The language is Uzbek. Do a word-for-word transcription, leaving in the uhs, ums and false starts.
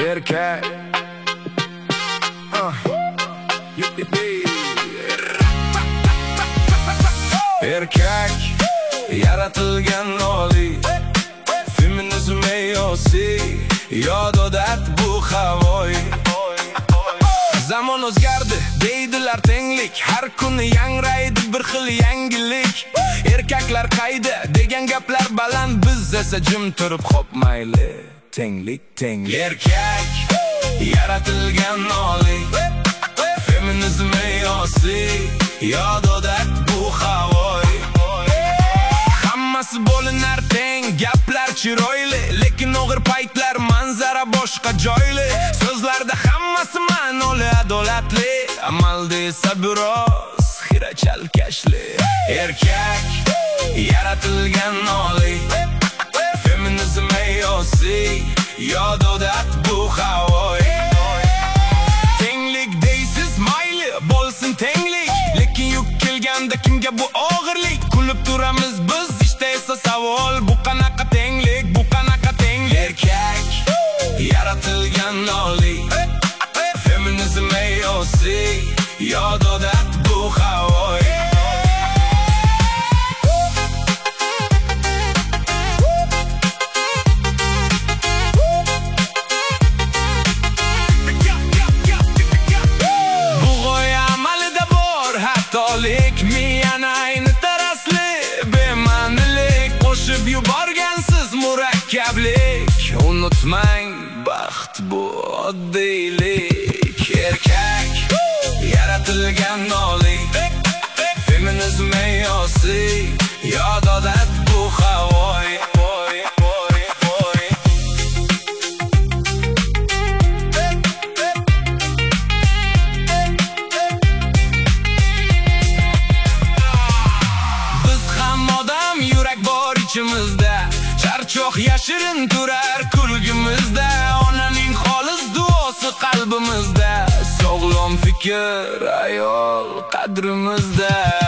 erkak. Erkak yaratilgan oliy, feminizm meyosi, yod odat bu havoy. Zamon o'zgardi deydilar tenglik, har kuni yangraydi bir xil yangilik. Erkaklar qayda degan gaplar baland, biz esa jim turib hop mayli. Tenglik, tenglik. Erkak yaratilgan oliy, feminizm meyosi, yod odat bu havoy. Hammasi bo'linar teng, gaplar chiroyli, lekin og'ir paytlar manzara boshqa joyli. So'zlarda hammasi ma'noli, adolatli, amalda esa biroz xira chalkashli. Erkak yaratilgan oliy, feminizm meyosi, yod odat bu havoy. Tenglik deysiz mayli, bo'lsin tenglik, lekin yuk kelganda kimga bu og'irlik? Kulib turamiz biz, ishda esa savol, bu qanaqa tenglik, bu qanaqa tenglik? Erkak yaratilgan oliy, feminizm meyosi, yod odat bu havoy. Miyani ayni tarasli, bema'nilik qo'shib yuborgansiz murakkablik. Unutmang, baxt bu oddiylik. Erkak yaratilgan oliy, feminizm meyosi, yod odat bu havoy. Charchoq yashirin turar kulgimizda, onaning xolis duosi qalbimizda, sog'lom fikr ayol qadrimizda.